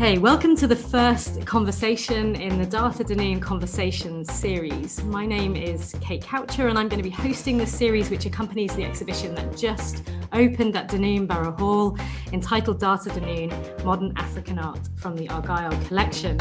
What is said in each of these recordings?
Okay, welcome to the first conversation in the Data Dunoon Conversations series. My name is Kate Coucher and I'm going to be hosting this series which accompanies the exhibition that just opened at Dunoon Borough Hall entitled Data Dunoon, Modern African Art from the Argyll Collection.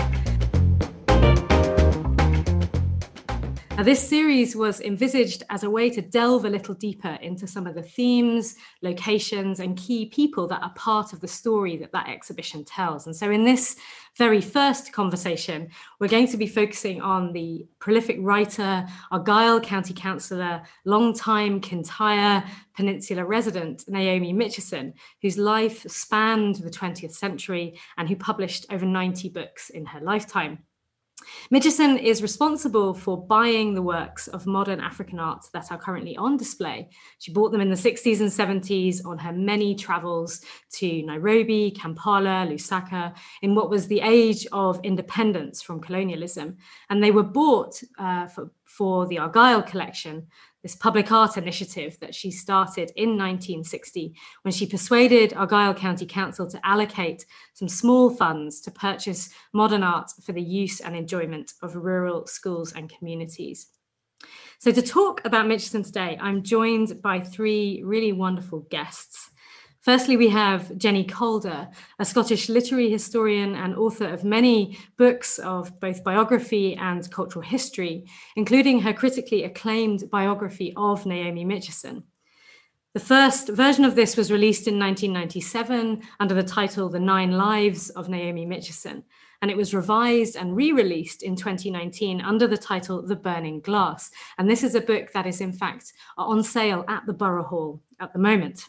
Now, this series was envisaged as a way to delve a little deeper into some of the themes, locations, and key people that are part of the story that exhibition tells. And so in this very first conversation, we're going to be focusing on the prolific writer, Argyll County Councillor, long-time Kintyre Peninsula resident, Naomi Mitchison, whose life spanned the 20th century and who published over 90 books in her lifetime. Mitchison is responsible for buying the works of modern African art that are currently on display. She bought them in the 60s and 70s on her many travels to Nairobi, Kampala, Lusaka, in what was the age of independence from colonialism. And they were bought for the Argyll collection, this public art initiative that she started in 1960 when she persuaded Argyll County Council to allocate some small funds to purchase modern art for the use and enjoyment of rural schools and communities. So to talk about Mitchison today, I'm joined by three really wonderful guests. Firstly, we have Jenny Calder, a Scottish literary historian and author of many books of both biography and cultural history, including her critically acclaimed biography of Naomi Mitchison. The first version of this was released in 1997 under the title The 9 Lives of Naomi Mitchison, and it was revised and re-released in 2019 under the title The Burning Glass. And this is a book that is in fact on sale at the Borough Hall at the moment.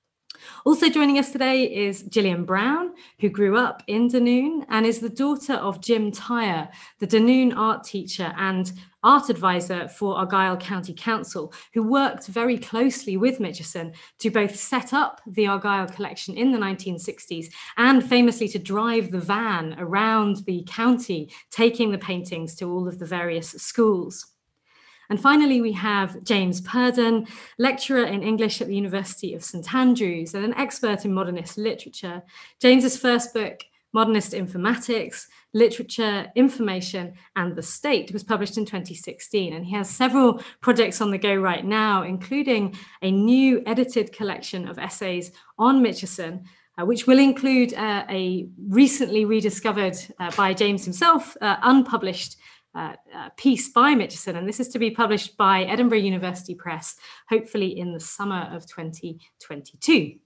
Also joining us today is Gillian Brown, who grew up in Dunoon and is the daughter of Jim Tyre, the Dunoon art teacher and art advisor for Argyll County Council, who worked very closely with Mitchison to both set up the Argyll collection in the 1960s and famously to drive the van around the county, taking the paintings to all of the various schools. And finally, we have James Purdon, lecturer in English at the University of St Andrews and an expert in modernist literature. James's first book, Modernist Informatics, Literature, Information and the State, was published in 2016. And he has several projects on the go right now, including a new edited collection of essays on Mitchison, which will include a recently rediscovered by James himself, unpublished piece by Mitchison, and this is to be published by Edinburgh University Press, hopefully in the summer of 2022.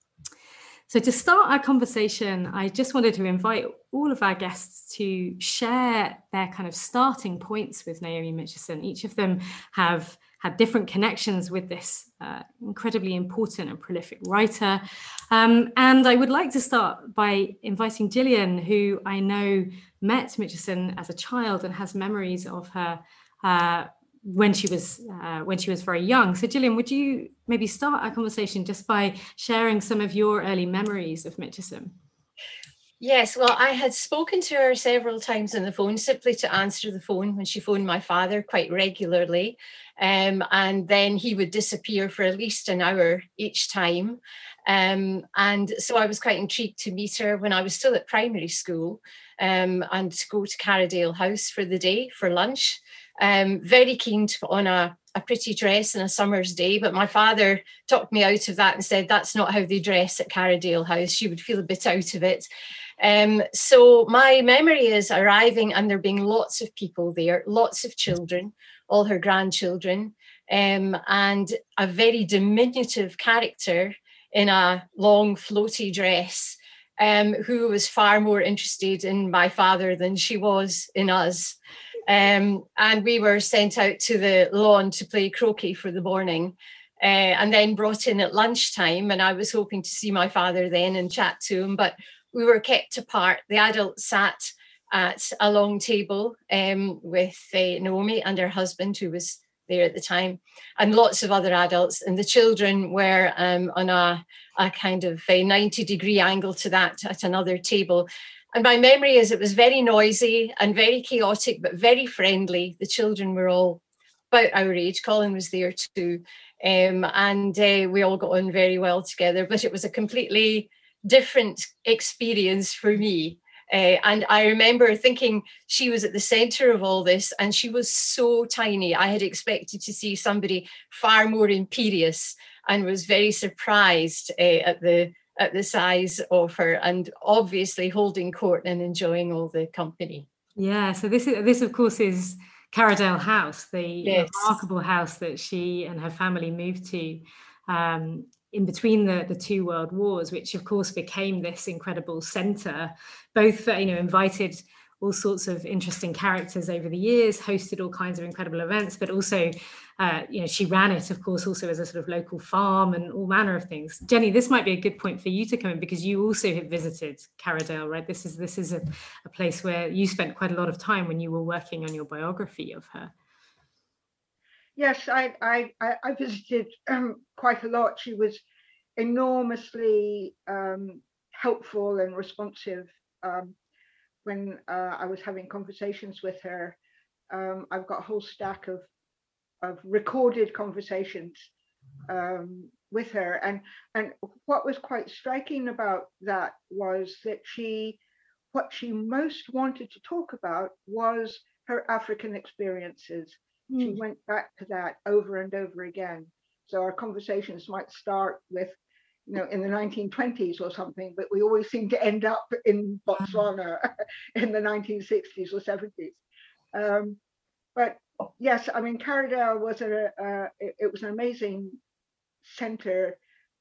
So to start our conversation, I just wanted to invite all of our guests to share their kind of starting points with Naomi Mitchison. Each of them have had different connections with this incredibly important and prolific writer. And I would like to start by inviting Gillian, who I know met Mitchison as a child and has memories of her when she was very young. So Gillian, would you maybe start our conversation just by sharing some of your early memories of Mitchison? Yes, well, I had spoken to her several times on the phone, simply to answer the phone when she phoned my father quite regularly. And then he would disappear for at least an hour each time. And so I was quite intrigued to meet her when I was still at primary school and to go to Carradale House for the day for lunch. Very keen to put on a pretty dress on a summer's day, but my father talked me out of that and said that's not how they dress at Carradale House. She would feel a bit out of it. So my memory is arriving and there being lots of people there, lots of children, all her grandchildren, and a very diminutive character in a long floaty dress, who was far more interested in my father than she was in us. And we were sent out to the lawn to play croquet for the morning, and then brought in at lunchtime. And I was hoping to see my father then and chat to him, but we were kept apart. The adults sat at a long table with Naomi and her husband, who was there at the time, and lots of other adults. And the children were on a kind of a 90-degree angle to that at another table. And my memory is it was very noisy and very chaotic, but very friendly. The children were all about our age. Colin was there too. And we all got on very well together, but it was a completely different experience for me And I remember thinking she was at the center of all this, and she was so tiny. I had expected to see somebody far more imperious, and was very surprised at the size of her, and obviously holding court and enjoying all the company. Yeah, so this of course is Carradale House, the Yes. remarkable house that she and her family moved to in between the two world wars, which of course became this incredible centre, both invited all sorts of interesting characters over the years, hosted all kinds of incredible events, but also she ran it, of course, also as a sort of local farm and all manner of things. Jenny, this might be a good point for you to come in, because you also have visited Carradale, right? This is a place where you spent quite a lot of time when you were working on your biography of her. Yes, I visited quite a lot. She was enormously helpful and responsive when I was having conversations with her. I've got a whole stack of recorded conversations with her, and what was quite striking about that was that what she most wanted to talk about was her African experiences. She went back to that over and over again. So our conversations might start with, in the 1920s or something, but we always seem to end up in Botswana in the 1960s or 70s. But yes, I mean, Carradale was it was an amazing center.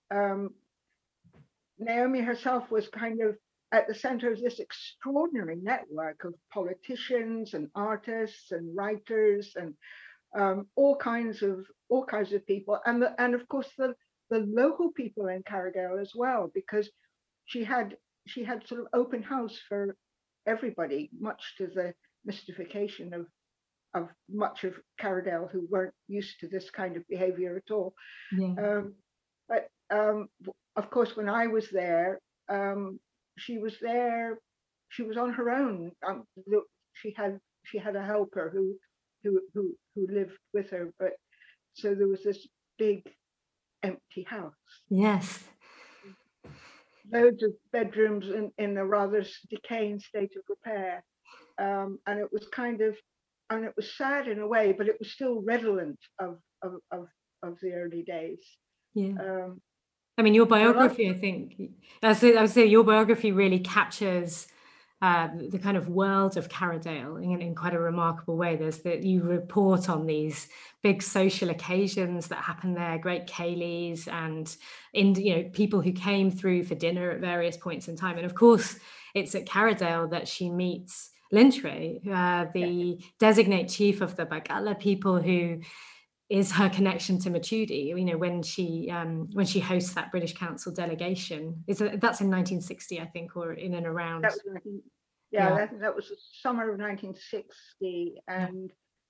Naomi herself was kind of at the center of this extraordinary network of politicians and artists and writers and all kinds of people, and of course the local people in Carradale as well, because she had sort of open house for everybody, much to the mystification of much of Carradale, who weren't used to this kind of behavior at all. Yeah. But of course, when I was there, she was there. She was on her own. She had a helper who lived with her, but so there was this big empty house. Yes. Loads of bedrooms in a rather decaying state of repair, and it was and it was sad in a way, but it was still redolent of the early days. Yeah. I mean, your biography, I think, I would say your biography really captures the kind of world of Carradale in quite a remarkable way. There's that you report on these big social occasions that happen there, great ceilidhs, and people who came through for dinner at various points in time. And of course, it's at Carradale that she meets Lintray, the designate chief of the Bagala people, who is her connection to Machudi. When she hosts that British Council delegation, that's in 1960, I think, or in and around. That was the summer of 1960, and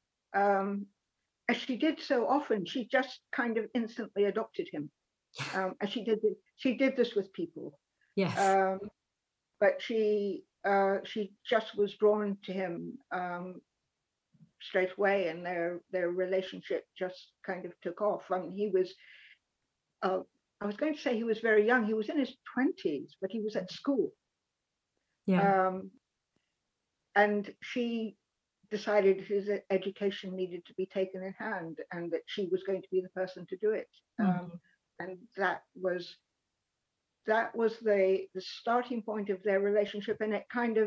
as she did so often, she just kind of instantly adopted him. And she did this with people. Yes. But she just was drawn to him straight away, and their relationship just kind of took off. I mean, he was, I was going to say he was very young. He was in his 20s, but he was at school. Yeah. And she decided his education needed to be taken in hand, and that she was going to be the person to do it. And that was the starting point of their relationship, and it kind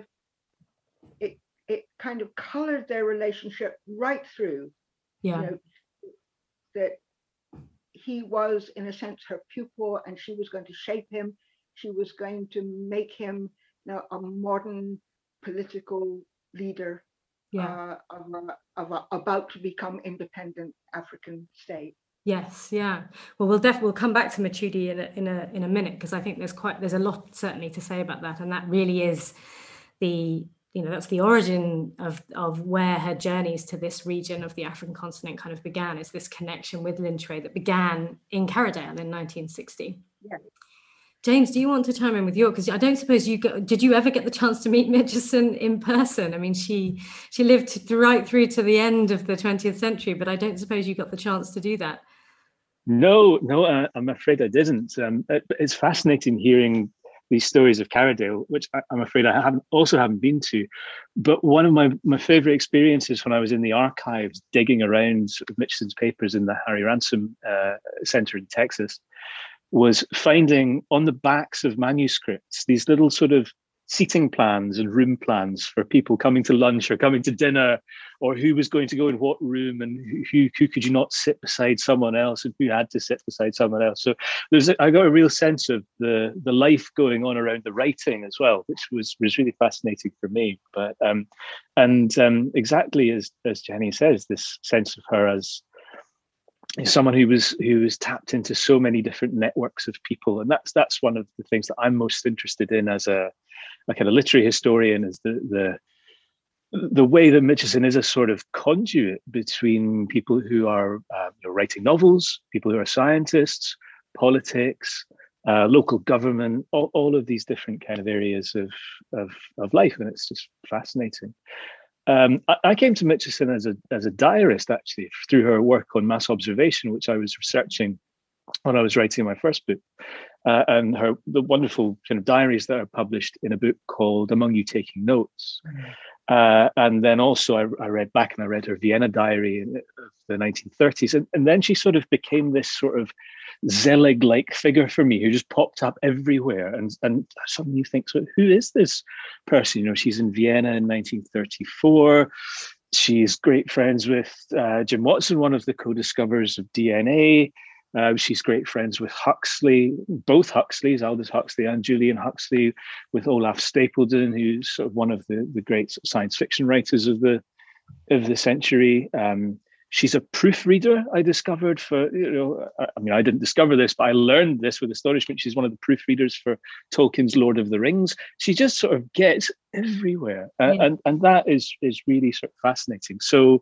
of colored their relationship right through. Yeah. That he was, in a sense, her pupil, and she was going to shape him. She was going to make him a modern political leader of a about to become independent African state. Yes, yeah. Well, we'll come back to Machudi in a minute, because I think there's a lot certainly to say about that, and that really is that's the origin of where her journeys to this region of the African continent kind of began. Is this connection with Lintray that began in Carradale in 1960? Yeah. James, do you want to chime in with your? Because I don't suppose did you ever get the chance to meet Mitchison in person? I mean, she lived right through to the end of the 20th century, but I don't suppose you got the chance to do that. No, I'm afraid I didn't. It's fascinating hearing these stories of Carradale, which I'm afraid I haven't been to. But one of my favorite experiences when I was in the archives digging around sort of Mitchison's papers in the Harry Ransom Center in Texas was finding on the backs of manuscripts these little sort of seating plans and room plans for people coming to lunch or coming to dinner, or who was going to go in what room, and who could you not sit beside someone else, and who had to sit beside someone else. So I got a real sense of the life going on around the writing as well, which was really fascinating for me. But exactly as Jenny says, this sense of her as someone who was tapped into so many different networks of people, and that's one of the things that I'm most interested in as a kind of literary historian, is the way that Mitchison is a sort of conduit between people who are writing novels, people who are scientists, politics, local government, all of these different kind of areas of life, and it's just fascinating. I came to Mitchison as a diarist, actually, through her work on mass observation, which I was researching when I was writing my first book, and the wonderful kind of diaries that are published in a book called Among You Taking Notes. And then also I read her Vienna diary of the 1930s. And then she sort of became this sort of Zelig-like figure for me, who just popped up everywhere. And suddenly you think, so who is this person? She's in Vienna in 1934. She's great friends with Jim Watson, one of the co-discoverers of DNA. She's great friends with Huxley, both Huxleys, Aldous Huxley and Julian Huxley, with Olaf Stapledon, who's sort of one of the great science fiction writers of the century. She's a proofreader, I discovered, I didn't discover this, but I learned this with astonishment. She's one of the proofreaders for Tolkien's Lord of the Rings. She just sort of gets everywhere. And that is really sort of fascinating. So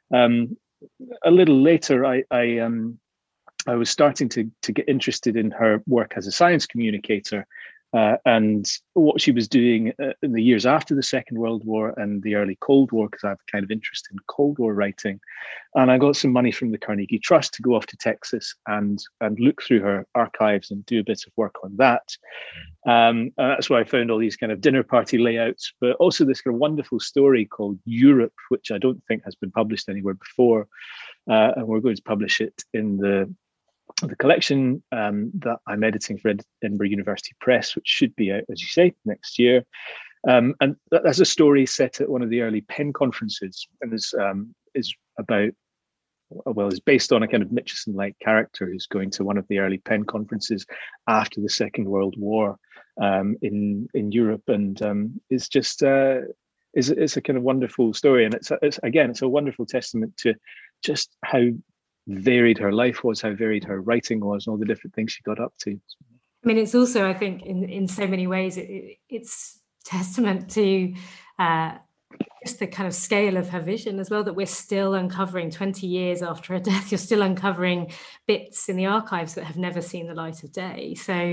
a little later, I was starting to get interested in her work as a science communicator, and what she was doing in the years after the Second World War and the early Cold War, because I have a kind of interest in Cold War writing. And I got some money from the Carnegie Trust to go off to Texas and look through her archives and do a bit of work on that. And that's where I found all these kind of dinner party layouts, but also this kind of wonderful story called Europe, which I don't think has been published anywhere before. And we're going to publish it in the collection that I'm editing for Edinburgh University Press, which should be out, as you say, next year. And that's a story set at one of the early PEN conferences, and is based on a kind of Mitchison-like character who's going to one of the early PEN conferences after the Second World War in Europe, and it's just it's a kind of wonderful story, and it's a wonderful testament to just how varied her life was, how varied her writing was, and all the different things she got up to. I mean, it's also, I think, in so many ways, it's testament to just the kind of scale of her vision as well, that we're still uncovering 20 years after her death. You're still uncovering bits in the archives that have never seen the light of day. So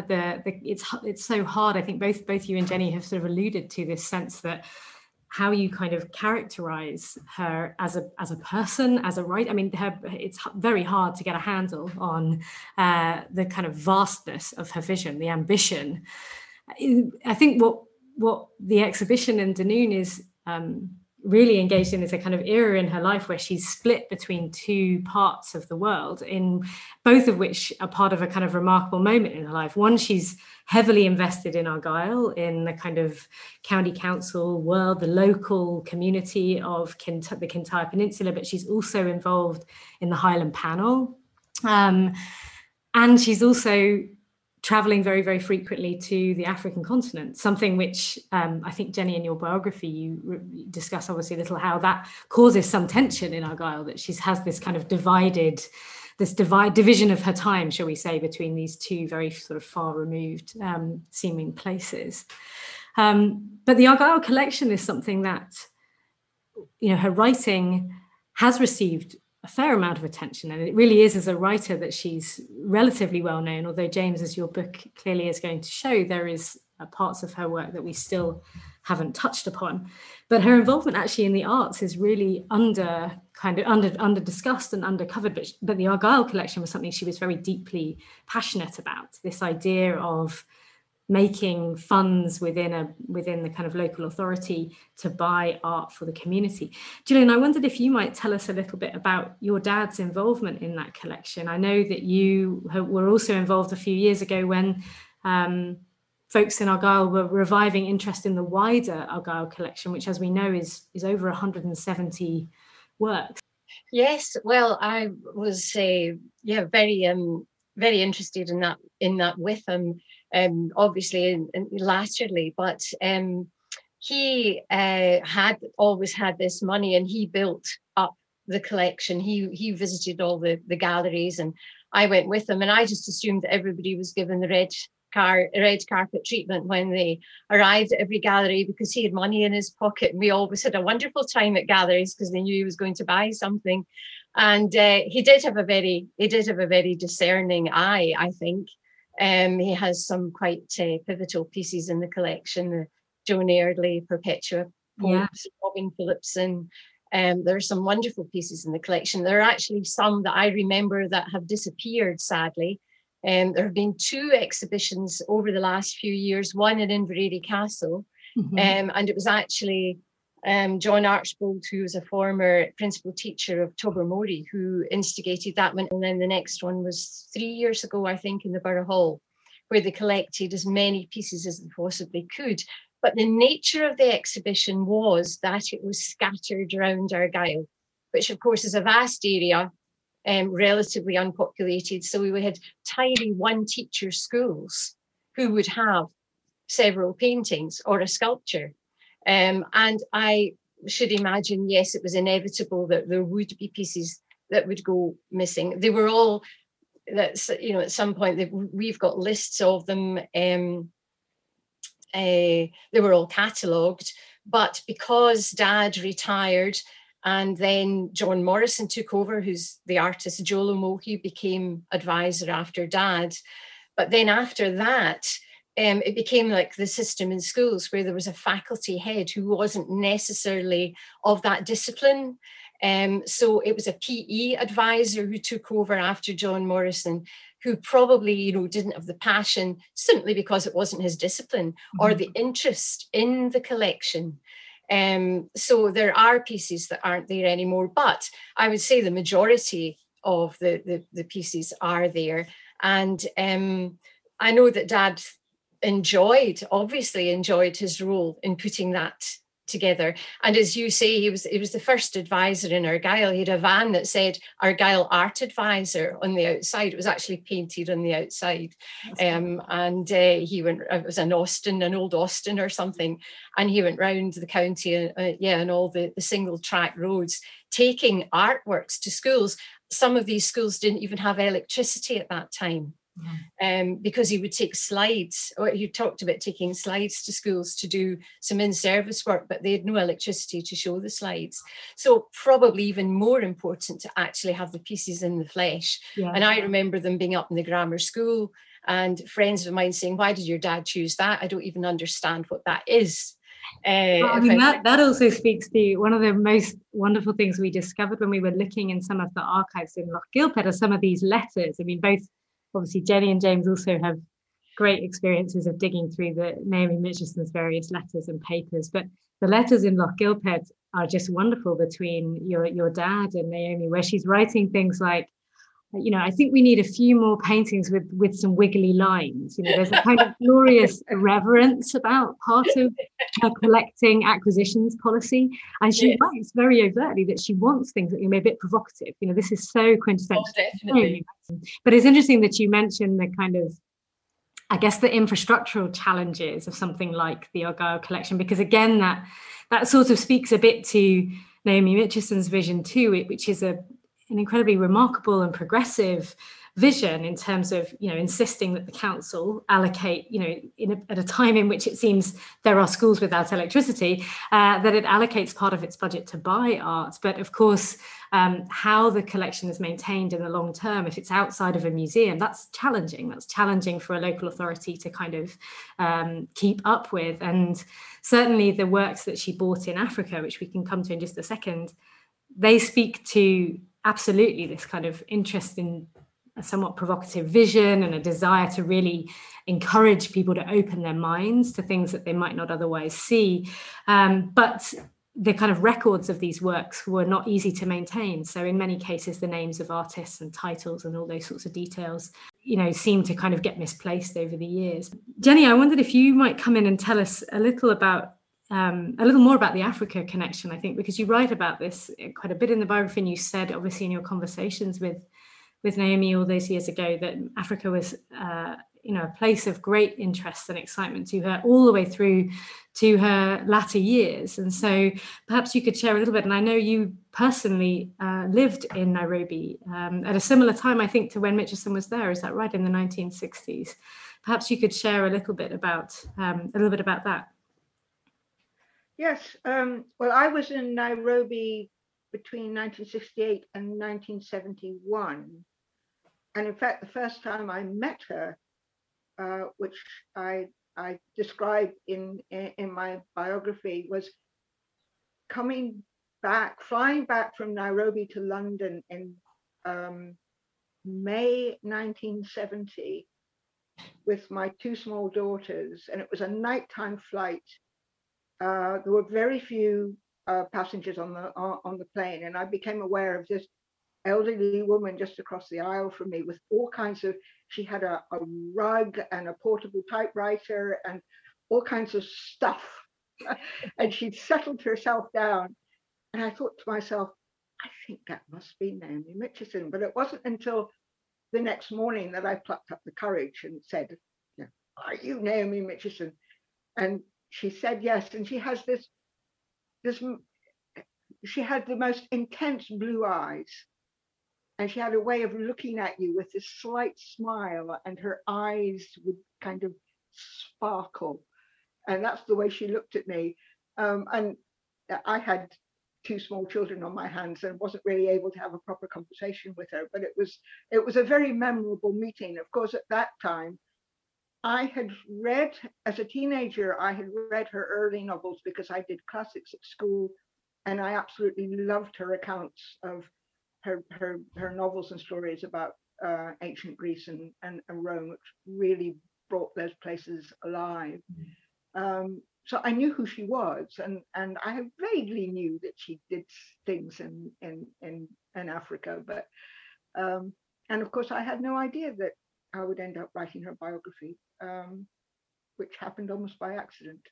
it's so hard. I think both you and Jenny have sort of alluded to this sense that how you kind of characterize her as a person, as a writer. I mean, it's very hard to get a handle on the kind of vastness of her vision, the ambition. I think what the exhibition in Dunoon is really engaged in is a kind of era in her life where she's split between two parts of the world, in both of which are part of a kind of remarkable moment in her life. One, she's heavily invested in Argyll, in the kind of county council world, the local community of the Kintyre Peninsula, but she's also involved in the Highland Panel. And she's also traveling very, very frequently to the African continent, something which I think, Jenny, in your biography, you discuss obviously a little how that causes some tension in Argyll, that she has this kind of division of her time, shall we say, between these two very sort of far removed seeming places. But the Argyll collection is something that, her writing has received a fair amount of attention, and it really is as a writer that she's relatively well known, although, James, as your book clearly is going to show, there is parts of her work that we still haven't touched upon. But her involvement actually in the arts is really under discussed and undercovered, but the Argyll collection was something she was very deeply passionate about, this idea of making funds within the kind of local authority to buy art for the community. Gillian, I wondered if you might tell us a little bit about your dad's involvement in that collection. I know that you were also involved a few years ago when folks in Argyll were reviving interest in the wider Argyll collection, which, as we know, is over 170 works. Yes, well, I was very interested in that with him, obviously and laterally, but he had always had this money, and he built up the collection. He visited all the galleries, and I went with him, and I just assumed that everybody was given the red carpet treatment when they arrived at every gallery, because he had money in his pocket, and we always had a wonderful time at galleries because they knew he was going to buy something. And he did have a very discerning eye, I think. He has some quite pivotal pieces in the collection: the Joan Airdley, Perpetua Popes, Robin Phillipson. There are some wonderful pieces in the collection. There are actually some that I remember that have disappeared, sadly. There have been 2 exhibitions over the last few years, one in Inverary Castle, and it was actually John Archbold, who was a former principal teacher of Tobermory, who instigated that one. And then the next one was 3 years ago, I think, in the Borough Hall, where they collected as many pieces as they possibly could. But the nature of the exhibition was that it was scattered around Argyll, which of course is a vast area, relatively unpopulated. So we had tiny one-teacher schools who would have several paintings or a sculpture. And I should imagine, yes, it was inevitable that there would be pieces that would go missing. They were all, at some point, we've got lists of them. They were all catalogued, but because Dad retired and then John Morrison took over, who's the artist, Joel O'Mahony became advisor after Dad. But then after that, it became like the system in schools where there was a faculty head who wasn't necessarily of that discipline. So it was a PE advisor who took over after John Morrison, who probably, didn't have the passion simply because it wasn't his discipline or the interest in the collection. So there are pieces that aren't there anymore, but I would say the majority of the pieces are there. And I know that Dad obviously enjoyed his role in putting that together. And as you say, he was the first advisor in Argyll. He had a van that said Argyll Art Advisor on the outside. It was actually painted on the outside. And he went, it was an old Austin or something. And he went round the county, and all the single track roads, taking artworks to schools. Some of these schools didn't even have electricity at that time. Because he would take slides, or he talked about taking slides to schools to do some in-service work, but they had no electricity to show the slides. So probably even more important to actually have the pieces in the flesh. And I remember them being up in the grammar school and friends of mine saying, "Why did your dad choose that? I don't even understand what that is." That also speaks to one of the most wonderful things we discovered when we were looking in some of the archives in Loch Gilphead are some of these letters. I mean, both obviously Jenny and James also have great experiences of digging through the Naomi Mitchison's various letters and papers, but the letters in Loch Gilphead are just wonderful between your dad and Naomi, where she's writing things like, I think we need a few more paintings with some wiggly lines. There's a kind of glorious irreverence about part of her collecting acquisitions policy. And she writes very overtly that she wants things that are a bit provocative. This is so quintessential. Oh, definitely. But it's interesting that you mentioned the kind of, I guess, the infrastructural challenges of something like the Argyll collection, because again, that sort of speaks a bit to Naomi Mitchison's vision too, which is an incredibly remarkable and progressive vision in terms of, insisting that the council allocate, at a time in which it seems there are schools without electricity, that it allocates part of its budget to buy art. But of course, how the collection is maintained in the long term, if it's outside of a museum, that's challenging. That's challenging for a local authority to kind of keep up with. And certainly the works that she bought in Africa, which we can come to in just a second, they speak to absolutely this kind of interest in somewhat provocative vision and a desire to really encourage people to open their minds to things that they might not otherwise see. But the kind of records of these works were not easy to maintain. So in many cases, the names of artists and titles and all those sorts of details, seem to kind of get misplaced over the years. Jenny, I wondered if you might come in and tell us a little more about the Africa connection, I think, because you write about this quite a bit in the biography, and you said, obviously, in your conversations with Naomi all those years ago, that Africa was a place of great interest and excitement to her all the way through to her latter years. And so perhaps you could share a little bit, and I know you personally lived in Nairobi at a similar time, I think, to when Mitchison was there. Is that right, in the 1960s? Perhaps you could share a little bit about that. Yes, well, I was in Nairobi between 1968 and 1971. And in fact, the first time I met her, which I describe in my biography, was flying back from Nairobi to London in May 1970 with my two small daughters, and it was a nighttime flight. There were very few passengers on the plane, and I became aware of this elderly woman just across the aisle from me with all kinds of, she had a rug and a portable typewriter and all kinds of stuff. And she'd settled herself down. And I thought to myself, I think that must be Naomi Mitchison. But it wasn't until the next morning that I plucked up the courage and said, are you Naomi Mitchison? And she said yes. And she has she had the most intense blue eyes. And she had a way of looking at you with this slight smile, and her eyes would kind of sparkle. And that's the way she looked at me. And I had two small children on my hands and wasn't really able to have a proper conversation with her. But it was a very memorable meeting. Of course, at that time, as a teenager, I had read her early novels because I did classics at school. And I absolutely loved her accounts of her novels and stories about ancient Greece and Rome, which really brought those places alive. So I knew who she was, and I vaguely knew that she did things in Africa, but and of course I had no idea that I would end up writing her biography, which happened almost by accident.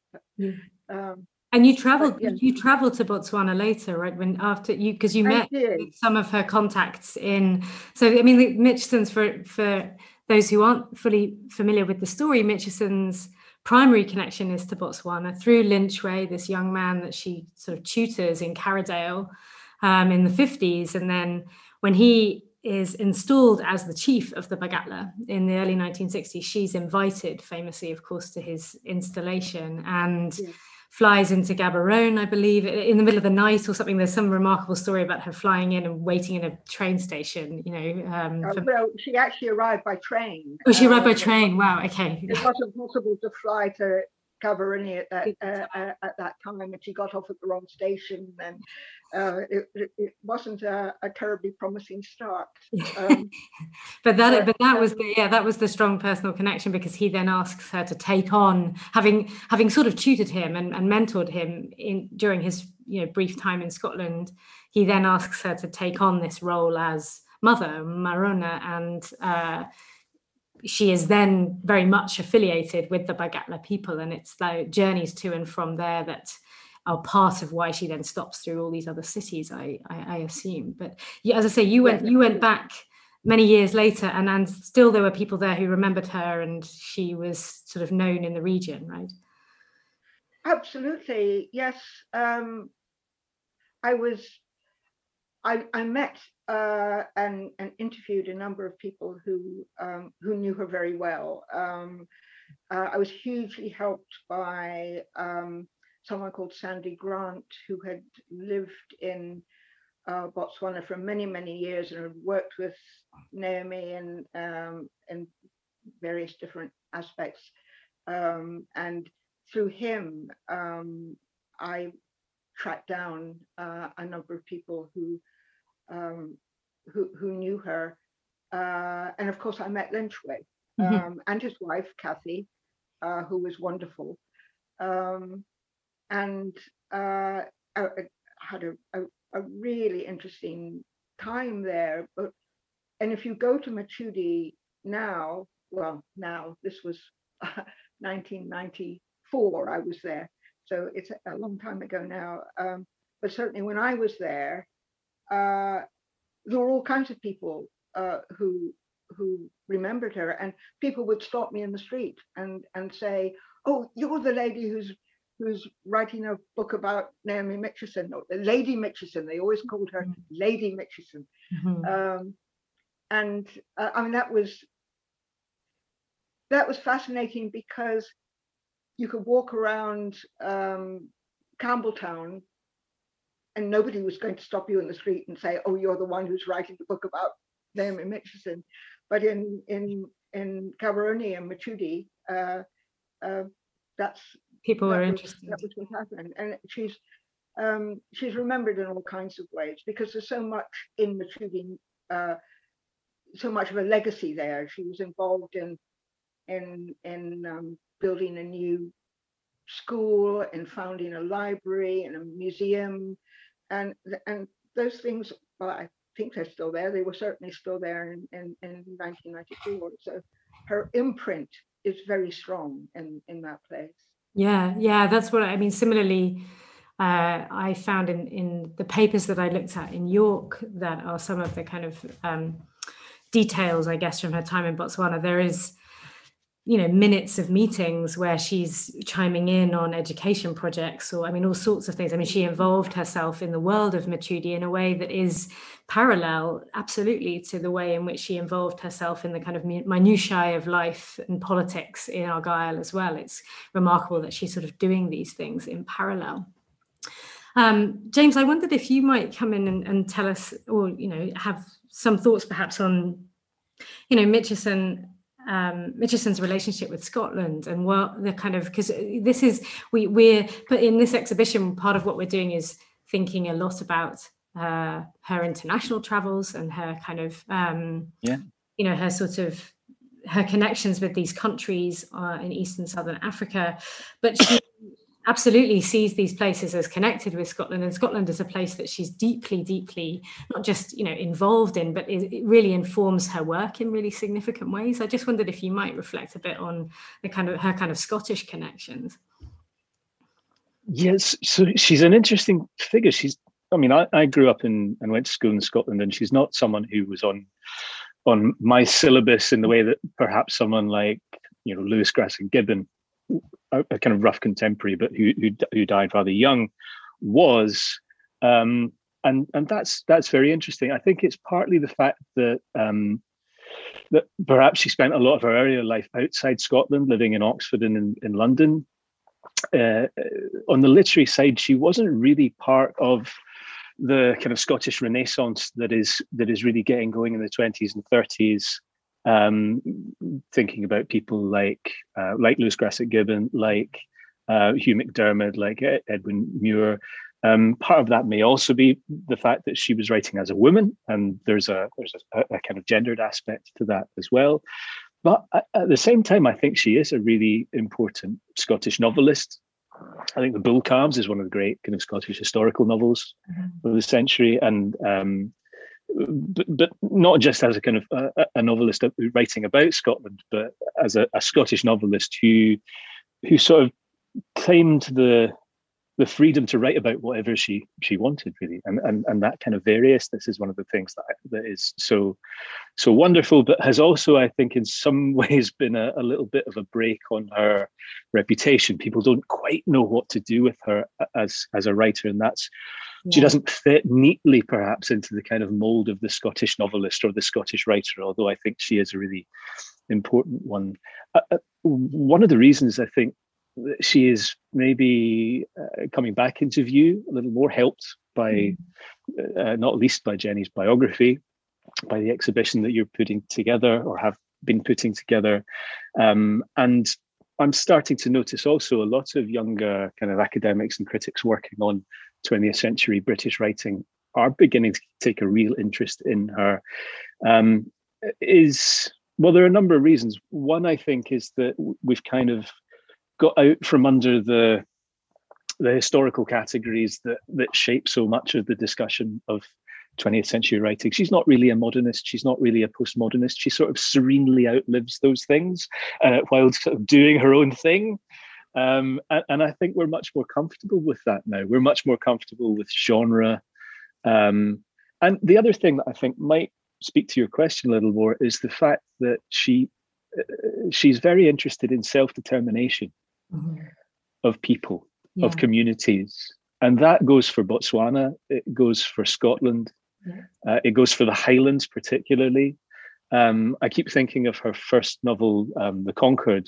And you traveled to Botswana later, right? Because you met with some of her contacts in. So I mean, the Mitchison's, for those who aren't fully familiar with the story, Mitchison's primary connection is to Botswana through Lynchway, this young man that she sort of tutors in Carradale in the 50s, and then when he is installed as the chief of the Bagatla in the early 1960s, she's invited, famously, of course, to his installation and flies into Gaborone, I believe, in the middle of the night or something. There's some remarkable story about her flying in and waiting in a train station, Well, she actually arrived by train. Oh, she arrived by train. Wow, okay. It wasn't possible to fly to Gaborone at that time, and she got off at the wrong station, and it wasn't a terribly promising start. But that was the strong personal connection, because he then asks her to take on, having sort of tutored him and mentored him during his brief time in Scotland. He then asks her to take on this role as mother, Marona, and she is then very much affiliated with the Bagatla people, and it's the journeys to and from there that are part of why she then stops through all these other cities, I assume. But as I say, you went back many years later, and still there were people there who remembered her, and she was sort of known in the region, right? Absolutely, yes. I met and interviewed a number of people who knew her very well. I was hugely helped by someone called Sandy Grant, who had lived in Botswana for many, many years and had worked with Naomi in various different aspects. And through him, I tracked down a number of people who knew her, And of course, I met Lynchway and his wife, Kathy, who was wonderful. And I had a really interesting time there. And if you go to Machudi now, this was 1994, I was there. So it's a long time ago now. But certainly when I was there, there were all kinds of people who remembered her, and people would stop me in the street and say, "Oh, you're the lady who's writing a book about Naomi Mitchison, or Lady Mitchison." They always called her Lady Mitchison. And I mean, that was fascinating, because you could walk around Campbelltown and nobody was going to stop you in the street and say, "Oh, you're the one who's writing the book about Naomi Mitchison." But in Gaborone and Machudi, people were interested. That was what happened, and she's remembered in all kinds of ways, because there's so much in Machudi, so much of a legacy there. She was involved in building a new school and founding a library and a museum, and those things. Well, I think they're still there. They were certainly still there in 1994. So her imprint is very strong in that place. Yeah, that's what I mean. Similarly, I found in the papers that I looked at in York that are some of the kind of details, I guess, from her time in Botswana. There is, minutes of meetings where she's chiming in on education projects, or, I mean, all sorts of things. I mean, she involved herself in the world of Machudi in a way that is parallel, absolutely, to the way in which she involved herself in the kind of minutiae of life and politics in Argyll as well. It's remarkable that she's sort of doing these things in parallel. James, I wondered if you might come in and tell us, or, have some thoughts perhaps on, Mitchison's relationship with Scotland, and what the kind of, because this is, we're, but in this exhibition, part of what we're doing is thinking a lot about her international travels and her kind of, her sort of, her connections with these countries in East and Southern Africa, but she absolutely sees these places as connected with Scotland, and Scotland is a place that she's deeply, deeply not just involved in, but it really informs her work in really significant ways. I just wondered if you might reflect a bit on the her kind of Scottish connections. Yes, so she's an interesting figure. I grew up and went to school in Scotland, and she's not someone who was on my syllabus in the way that perhaps someone like Lewis Grasset Gibbon, a kind of rough contemporary, but who died rather young, was, and that's very interesting. I think it's partly the fact that that perhaps she spent a lot of her earlier life outside Scotland, living in Oxford and in London. On the literary side, she wasn't really part of the kind of Scottish Renaissance that is really getting going in the 20s and 30s. Thinking about people like Lewis Grasset Gibbon, like Hugh McDermott, like Edwin Muir. Part of that may also be the fact that she was writing as a woman, and there's a kind of gendered aspect to that as well. But at the same time, I think she is a really important Scottish novelist. I think The Bull Calves is one of the great kind of Scottish historical novels of the century, and but not just as a kind of a novelist writing about Scotland, but as a Scottish novelist who sort of claimed the freedom to write about whatever she wanted, really, and that kind of variousness is one of the things that is so wonderful, but has also, I think, in some ways been a little bit of a break on her reputation. People don't quite know what to do with her as a writer, and that's she doesn't fit neatly perhaps into the kind of mold of the Scottish novelist or the Scottish writer, although I think she is a really important one. One of the reasons I think that she is maybe coming back into view a little more, helped by not least by Jenny's biography, by the exhibition that you're putting together or have been putting together, and I'm starting to notice also a lot of younger kind of academics and critics working on 20th century British writing are beginning to take a real interest in her. is, well, there are a number of reasons. One, I think, is that we've kind of got out from under the historical categories that shape so much of the discussion of 20th century writing. She's not really a modernist. She's not really a postmodernist. She sort of serenely outlives those things while sort of doing her own thing. And I think we're much more comfortable with that now. We're much more comfortable with genre. And the other thing that I think might speak to your question a little more is the fact that she's very interested in self-determination of people, of communities. And that goes for Botswana, it goes for Scotland, it goes for the Highlands particularly. I keep thinking of her first novel, The Conquered,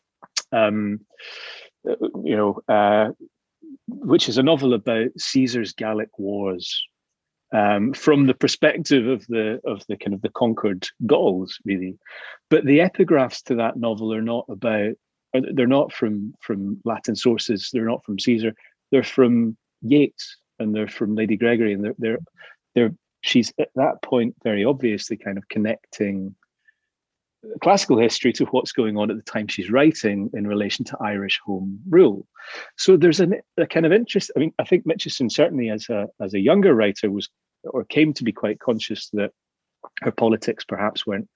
which is a novel about Caesar's Gallic wars, from the perspective of the kind of the conquered Gauls, really. But the epigraphs to that novel are not about, they're not from Latin sources, they're not from Caesar, they're from Yeats and they're from Lady Gregory, and she's at that point very obviously kind of connecting classical history to what's going on at the time she's writing in relation to Irish home rule. So there's a kind of interest. I mean, I think Mitchison certainly as a younger writer was, or came to be, quite conscious that her politics perhaps weren't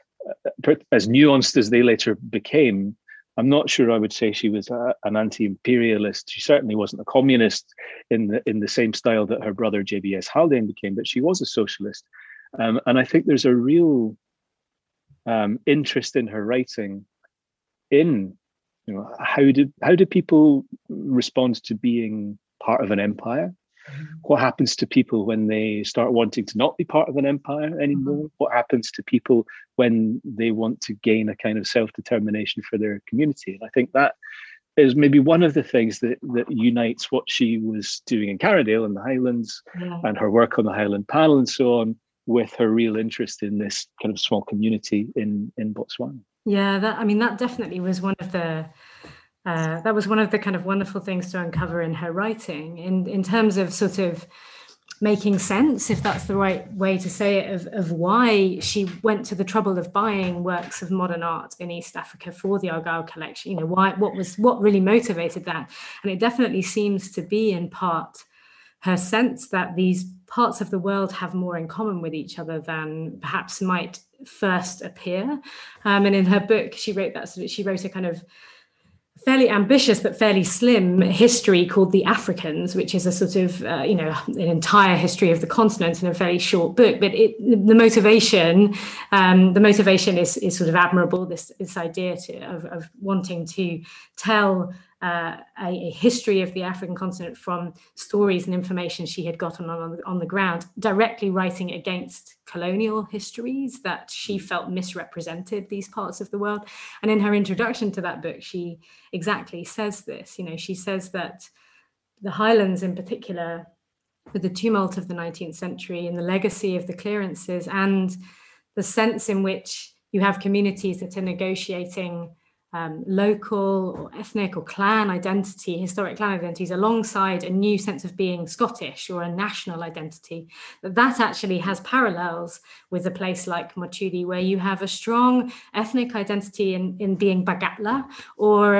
as nuanced as they later became. I'm not sure I would say she was an anti-imperialist. She certainly wasn't a communist in the same style that her brother JBS Haldane became, but she was a socialist. And I think there's a real interest in her writing in, how do people respond to being part of an empire? What happens to people when they start wanting to not be part of an empire anymore? What happens to people when they want to gain a kind of self-determination for their community? And I think that is maybe one of the things that unites what she was doing in Carradale in the Highlands and her work on the Highland Panel and so on, with her real interest in this kind of small community in Botswana. Yeah, that definitely was one of the kind of wonderful things to uncover in her writing, in terms of sort of making sense, if that's the right way to say it, of why she went to the trouble of buying works of modern art in East Africa for the Argyle collection. What really motivated that? And it definitely seems to be in part her sense that these parts of the world have more in common with each other than perhaps might first appear. And in her book, she wrote a kind of fairly ambitious but fairly slim history called The Africans, which is a sort of an entire history of the continent in a very short book. But the motivation is sort of admirable. This idea of wanting to tell a history of the African continent from stories and information she had gotten on the ground, directly writing against colonial histories that she felt misrepresented these parts of the world. And in her introduction to that book, she exactly says this. She says that the Highlands in particular, with the tumult of the 19th century and the legacy of the clearances and the sense in which you have communities that are negotiating local or ethnic or clan identity, historic clan identities, alongside a new sense of being Scottish or a national identity, that actually has parallels with a place like Mochudi, where you have a strong ethnic identity in being Bagatla or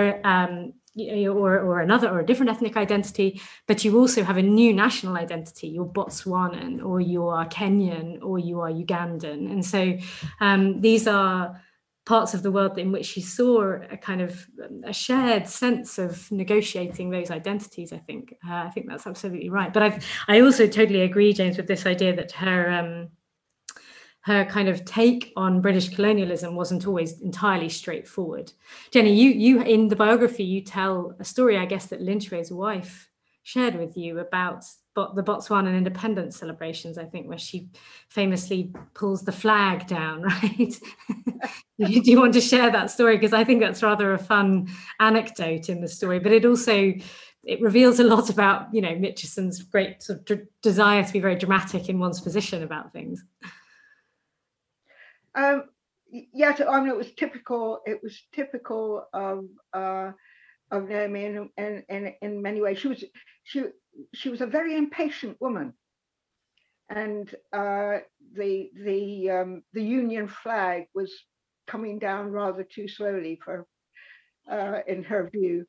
a different ethnic identity, but you also have a new national identity. You're Botswanan, or you are Kenyan, or you are Ugandan. And so these are parts of the world in which she saw a kind of a shared sense of negotiating those identities. I think that's absolutely right. But I also totally agree, James, with this idea that her kind of take on British colonialism wasn't always entirely straightforward. Jenny, you in the biography, you tell a story, I guess, that Linchway's wife shared with you about the Botswanan independence celebrations, I think, where she famously pulls the flag down, right? Do you want to share that story? Because I think that's rather a fun anecdote in the story, but it reveals a lot about, Mitchison's great sort of desire to be very dramatic in one's position about things. Yes, I mean, it was typical of Naomi in many ways. She was a very impatient woman, and the Union flag was coming down rather too slowly for in her view.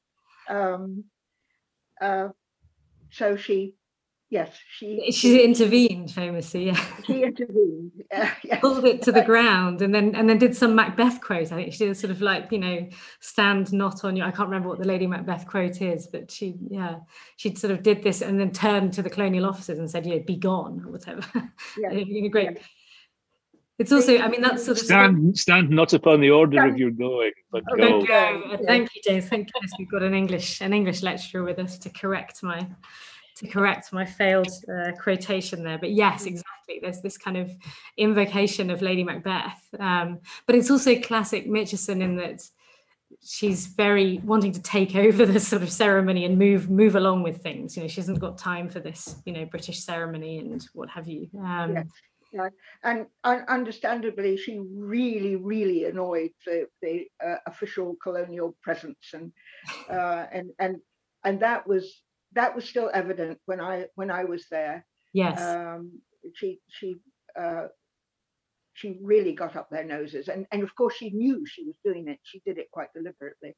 So she intervened famously. Yeah, she intervened. Yes. Pulled it to the ground, and then did some Macbeth quote. I think she did sort of like, stand not on your. I can't remember what the Lady Macbeth quote is, but she sort of did this and then turned to the colonial officers and said, be gone, or whatever. Yeah. Great. Yes. It's also, I mean, that's sort of stand not upon the order of your going, but go. Go. Thank you, James. Thank goodness we've got an English lecturer with us to correct my failed quotation there. But yes, exactly. There's this kind of invocation of Lady Macbeth, but it's also classic Mitchison in that she's very wanting to take over the sort of ceremony and move along with things. She hasn't got time for this, British ceremony and what have you. Yes. Yeah. And understandably, she really, really annoyed the official colonial presence, and that was still evident when I was there. Yes. She really got up their noses, and of course she knew she was doing it. She did it quite deliberately.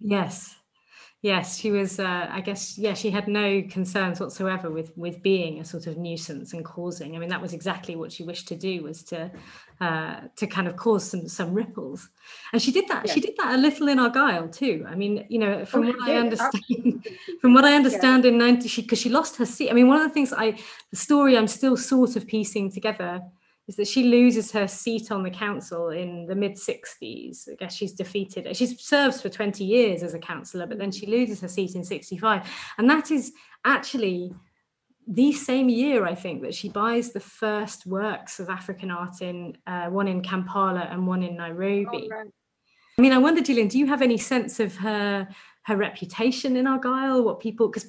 Yes, she was. I guess, she had no concerns whatsoever with being a sort of nuisance and causing. I mean, that was exactly what she wished to do, was to kind of cause some ripples. And she did that. Yes. She did that a little in Argyll too. I mean, from what I understand, in 90, because she lost her seat. I mean, one of the things the story I'm still sort of piecing together is that she loses her seat on the council in the mid-60s. I guess she's defeated. She serves for 20 years as a councillor, but then she loses her seat in 65. And that is actually the same year, I think, that she buys the first works of African art in one in Kampala and one in Nairobi. Oh, right. I mean, I wonder, Gillian, do you have any sense of her reputation in Argyll? Because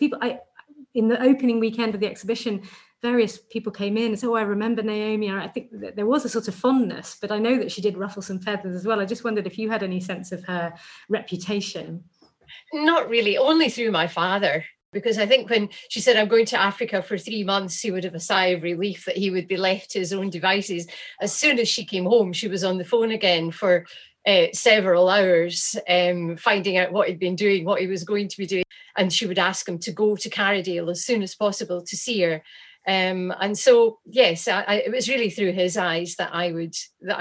in the opening weekend of the exhibition, various people came in and said, I remember Naomi. I think that there was a sort of fondness, but I know that she did ruffle some feathers as well. I just wondered if you had any sense of her reputation. Not really, only through my father, because I think when she said, I'm going to Africa for 3 months, he would have a sigh of relief that he would be left to his own devices. As soon as she came home, she was on the phone again for several hours, finding out what he'd been doing, what he was going to be doing. And she would ask him to go to Carradale as soon as possible to see her. And so, yes, it was really through his eyes that I would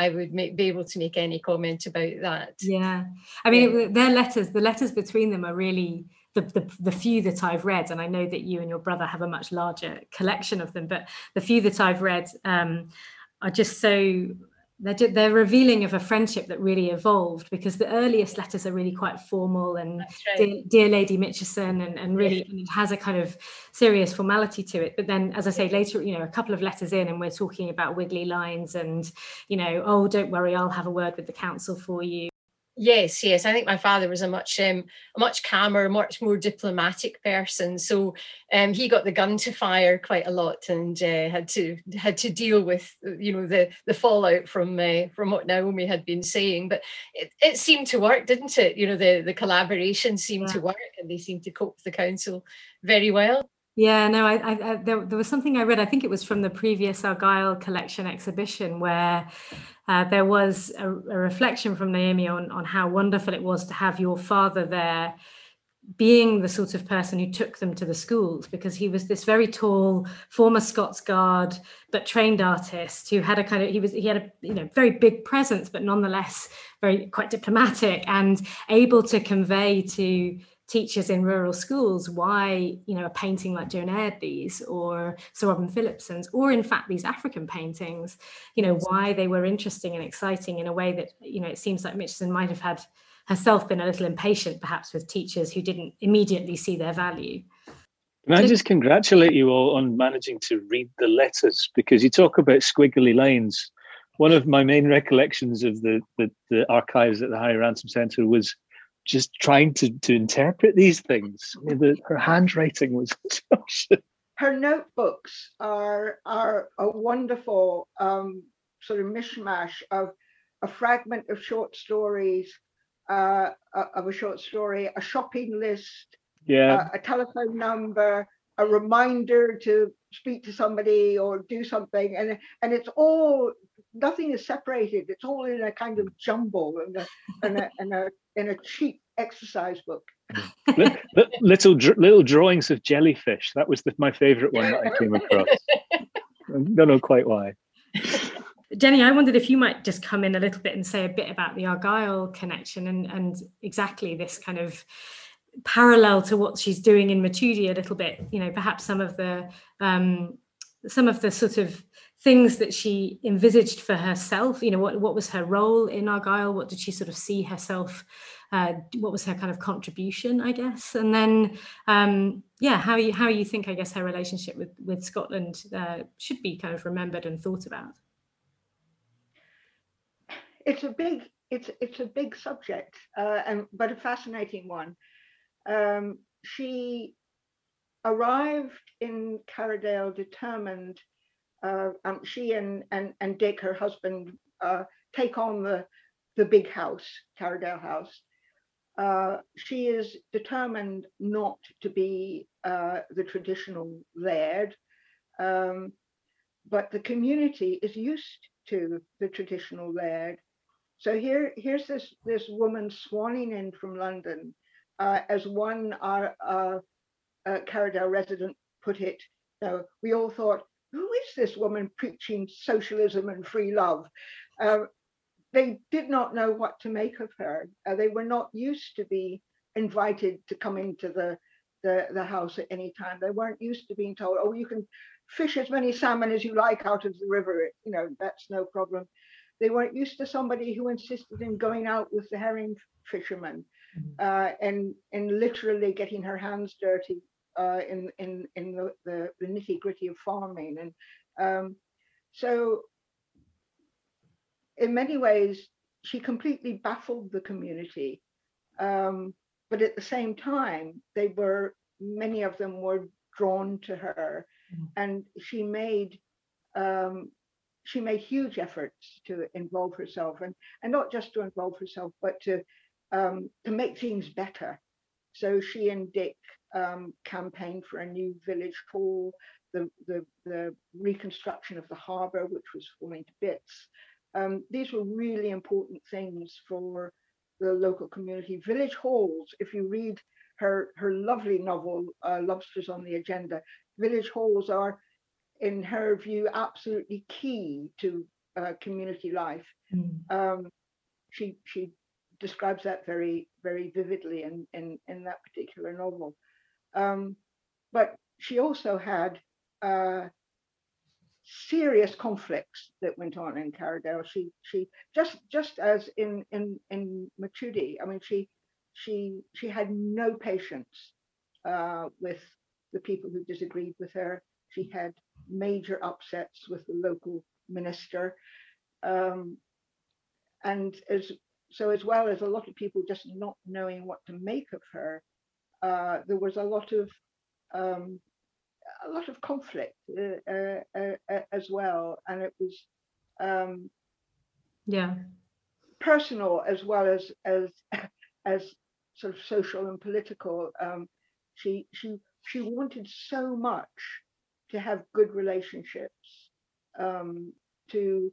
be able to make any comment about that. Yeah, I mean, the letters between them are really the few that I've read, and I know that you and your brother have a much larger collection of them, but the few that I've read are just so. They're revealing of a friendship that really evolved, because the earliest letters are really quite formal and dear Lady Mitchison, and really it has a kind of serious formality to it. But then, as I say, later, a couple of letters in, and we're talking about wiggly lines and, don't worry, I'll have a word with the council for you. Yes. I think my father was a much calmer, much more diplomatic person. So he got the gun to fire quite a lot, and had to deal with the fallout from what Naomi had been saying. But it seemed to work, didn't it? The collaboration seemed to work, and they seemed to cope with the council very well. Yeah, no, there was something I read, I think it was from the previous Argyll collection exhibition, where there was a reflection from Naomi on how wonderful it was to have your father there, being the sort of person who took them to the schools, because he was this very tall former Scots Guard but trained artist who had he had a very big presence, but nonetheless quite diplomatic, and able to convey to teachers in rural schools why a painting like Joan Airdley's or Sir Robin Phillipson's, or in fact these African paintings, why they were interesting and exciting in a way that it seems like Mitchison might have had herself been a little impatient perhaps with teachers who didn't immediately see their value. Can I just congratulate you all on managing to read the letters, because you talk about squiggly lines. One of my main recollections of the archives at the Harry Ransom Centre was just trying to interpret these things. Her handwriting was atrocious. Her notebooks are a wonderful sort of mishmash of a fragment of short stories, of a short story, a shopping list, a telephone number, a reminder to speak to somebody or do something, and it's all, nothing is separated. It's all in a kind of jumble in a cheap exercise book. little drawings of jellyfish. That was my favorite one that I came across. I don't know quite why. Jenny, I wondered if you might just come in a little bit and say a bit about the Argyll connection and exactly this kind of parallel to what she's doing in Matuidi a little bit, you know, perhaps some of the sort of things that she envisaged for herself, you know, what was her role in Argyll, what did she sort of see herself, what was her kind of contribution, I guess, and then how you think, I guess, her relationship with Scotland should be kind of remembered and thought about. It's a big subject, but a fascinating one. She arrived in Carradale determined. She and Dick, her husband, take on the big house, Carradale House. She is determined not to be the traditional laird, but the community is used to the traditional laird. So here's this woman swanning in from London, as one Carradale resident put it. We all thought, who is this woman preaching socialism and free love? They did not know what to make of her. They were not used to be invited to come into the house at any time. They weren't used to being told, oh, you can fish as many salmon as you like out of the river. You know, that's no problem. They weren't used to somebody who insisted in going out with the herring fishermen and literally getting her hands dirty in the nitty gritty of farming. And so in many ways, she completely baffled the community. But at the same time, many of them were drawn to her, and she made huge efforts to involve herself, and not just to involve herself, but to make things better. So she and Dick campaigned for a new village hall, the reconstruction of the harbour, which was falling to bits. These were really important things for the local community. Village halls, if you read her lovely novel, Lobsters on the Agenda, village halls are, in her view, absolutely key to community life. She describes that very, very vividly in that particular novel. But she also had serious conflicts that went on in Carradale. She just as in Matuidi, I mean, she had no patience with the people who disagreed with her. She had major upsets with the local minister, and as well as a lot of people just not knowing what to make of her, there was a lot of conflict as well, and it was personal as well as sort of social and political. She wanted so much to have good relationships, to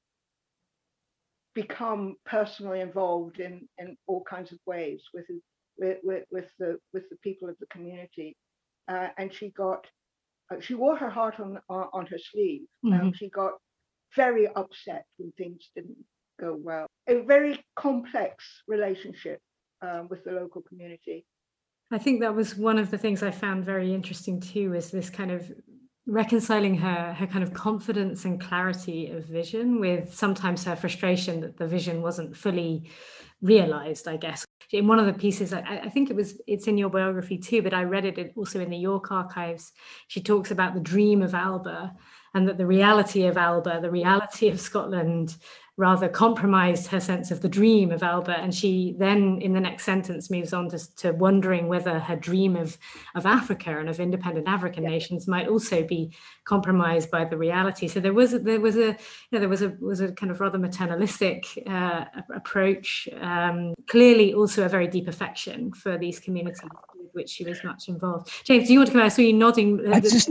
become personally involved in all kinds of ways with the people of the community, and she wore her heart on her sleeve. She got very upset when things didn't go well. A very complex relationship with the local community. I think that was one of the things I found very interesting too, is this kind of reconciling her kind of confidence and clarity of vision with sometimes her frustration that the vision wasn't fully realized, I guess. In one of the pieces, I think it's in your biography too, but I read it also in the York archives. She talks about the dream of Alba, and that the reality of Alba, the reality of Scotland, rather compromised her sense of the dream of Alba. And she then, in the next sentence, moves on to wondering whether her dream of Africa and of independent African nations might also be compromised by the reality. So there was a kind of rather maternalistic approach. Clearly, also a very deep affection for these communities which she was much involved. James, do you want to come out? I saw you nodding. I just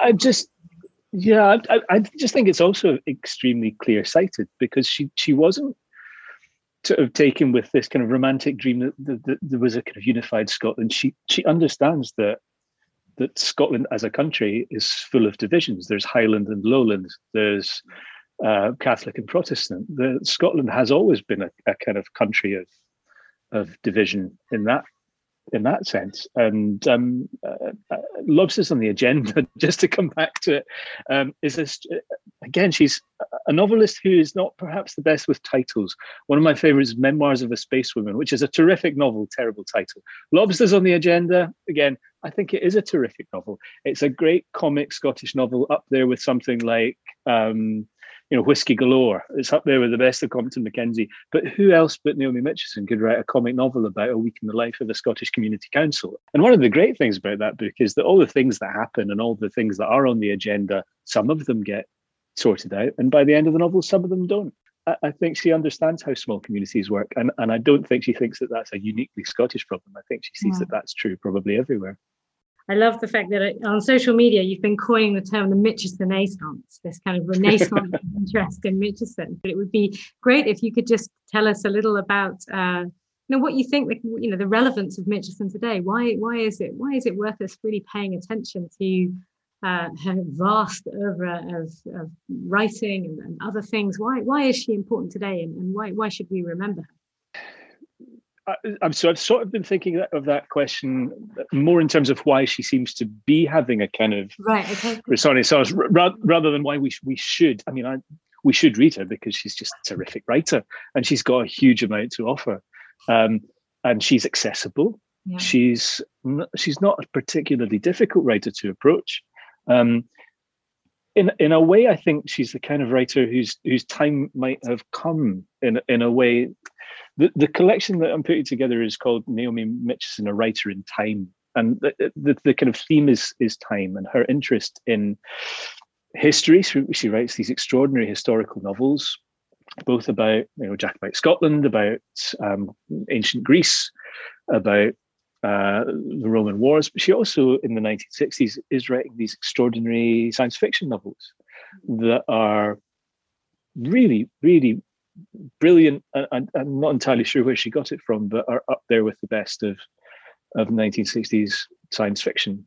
think it's also extremely clear-sighted, because she wasn't sort of taken with this kind of romantic dream that there was a kind of unified Scotland. She understands that Scotland as a country is full of divisions. There's Highland and Lowland. There's Catholic and Protestant. Scotland has always been a kind of country of division in that sense. And Lobsters on the Agenda, just to come back to it, is this, again, she's a novelist who is not perhaps the best with titles. One of my favorites is Memoirs of a Spacewoman, which is a terrific novel, terrible title. Lobsters on the Agenda, again, I think it is a terrific novel. It's a great comic Scottish novel, up there with something like Whiskey Galore. It's up there with the best of Compton Mackenzie. But who else but Naomi Mitchison could write a comic novel about a week in the life of a Scottish community council? And one of the great things about that book is that all the things that happen and all the things that are on the agenda, some of them get sorted out, and by the end of the novel, some of them don't. I think she understands how small communities work, and I don't think she thinks that that's a uniquely Scottish problem. I think she sees that that's true probably everywhere. I love the fact that on social media, you've been coining the term the Mitchison Renaissance, this kind of renaissance interest in Mitchison. But it would be great if you could just tell us a little about, what you think, the relevance of Mitchison today. Why is it worth us really paying attention to her vast oeuvre of writing and other things? Why is she important today, and why should we remember her? I've sort of been thinking of that question more in terms of why she seems to be having a kind of renaissance, rather than why we should. I mean, we should read her because she's just a terrific writer, and she's got a huge amount to offer, and she's accessible. Yeah. She's not a particularly difficult writer to approach. In a way, I think she's the kind of writer whose time might have come in a way. The collection that I'm putting together is called Naomi Mitchison, A Writer in Time. And the kind of theme is time, and her interest in history. She writes these extraordinary historical novels, both about Jacobite Scotland, about ancient Greece, about the Roman wars. But she also, in the 1960s, is writing these extraordinary science fiction novels that are really, really brilliant. I'm not entirely sure where she got it from, but are up there with the best of 1960s science fiction.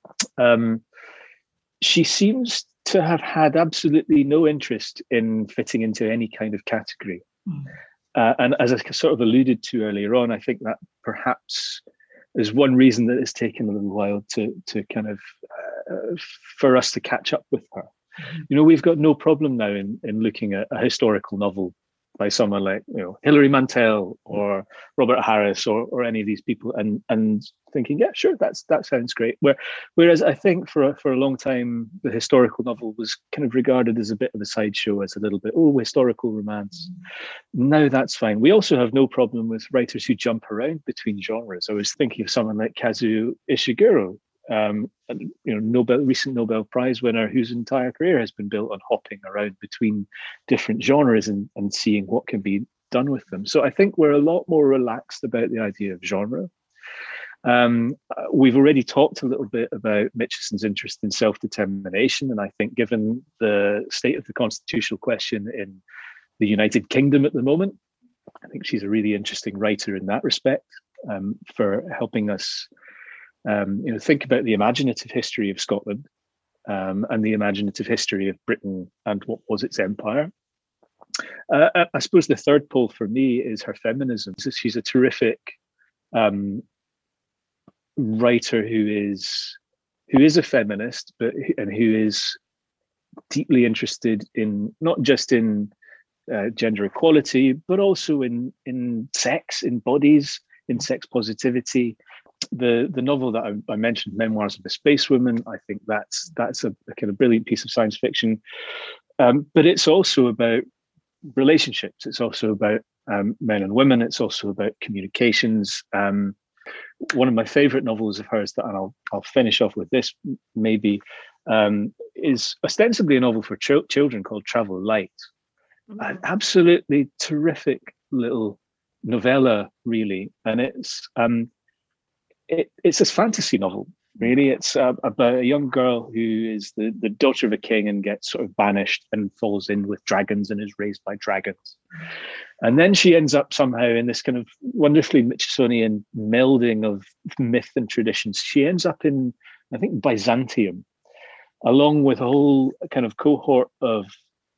She seems to have had absolutely no interest in fitting into any kind of category. And as I sort of alluded to earlier on, I think that perhaps is one reason that it's taken a little while to kind of for us to catch up with her. We've got no problem now in looking at a historical novel by someone like Hilary Mantel or Robert Harris or any of these people, and thinking, yeah, sure, that sounds great. Whereas I think for a long time the historical novel was kind of regarded as a bit of a sideshow, as a little bit historical romance. Now that's fine. We also have no problem with writers who jump around between genres. I was thinking of someone like Kazuo Ishiguro, recent Nobel Prize winner, whose entire career has been built on hopping around between different genres and seeing what can be done with them. So I think we're a lot more relaxed about the idea of genre. We've already talked a little bit about Mitchison's interest in self-determination, and I think given the state of the constitutional question in the United Kingdom at the moment, I think she's a really interesting writer in that respect, for helping us think about the imaginative history of Scotland, and the imaginative history of Britain and what was its empire. I suppose the third pole for me is her feminism. She's a terrific writer who is a feminist, and who is deeply interested in not just in gender equality, but also in sex, in bodies, in sex positivity. The novel that I mentioned, Memoirs of a Spacewoman, I think that's a kind of brilliant piece of science fiction. But it's also about relationships. It's also about men and women. It's also about communications. One of my favorite novels of hers, and I'll finish off with this maybe, is ostensibly a novel for children called Travel Light. An absolutely terrific little novella, really. And it's a fantasy novel. Really, it's about a young girl who is the daughter of a king and gets sort of banished and falls in with dragons and is raised by dragons. And then she ends up somehow in this kind of wonderfully Mitchelsonian melding of myth and traditions. She ends up in, I think, Byzantium, along with a whole kind of cohort of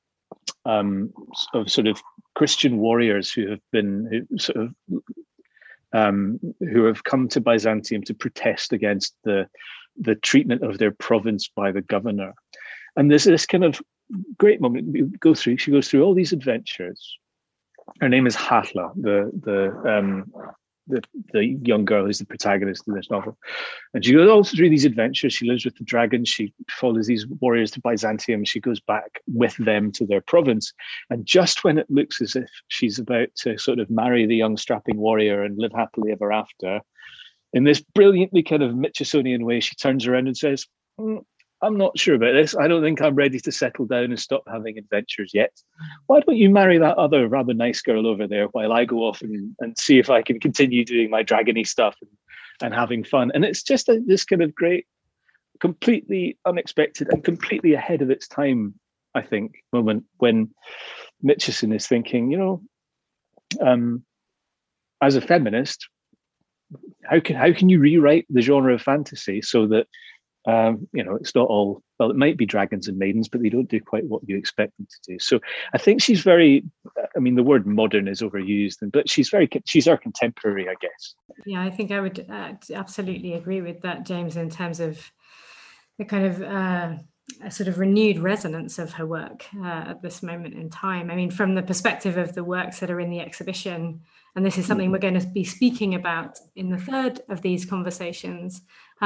sort of Christian warriors who have come to Byzantium to protest against the treatment of their province by the governor. And there's this kind of great moment she goes through all these adventures. Her name is Hatla, the young girl who's the protagonist in this novel. And she goes all through these adventures. She lives with the dragons. She follows these warriors to Byzantium. She goes back with them to their province. And just when it looks as if she's about to sort of marry the young strapping warrior and live happily ever after, in this brilliantly kind of Mitchelsonian way, she turns around and says, I'm not sure about this. I don't think I'm ready to settle down and stop having adventures yet. Why don't you marry that other rather nice girl over there while I go off and see if I can continue doing my dragony stuff and having fun? And it's just this kind of great, completely unexpected and completely ahead of its time, I think, moment when Mitchison is thinking, as a feminist, how can you rewrite the genre of fantasy so that it's not all, well, it might be dragons and maidens, but they don't do quite what you expect them to do. So I think she's very, the word modern is overused, but she's our contemporary, I guess. Yeah, I think I would absolutely agree with that, James, in terms of the kind of a sort of renewed resonance of her work at this moment in time. From the perspective of the works that are in the exhibition, and this is something we're going to be speaking about in the third of these conversations,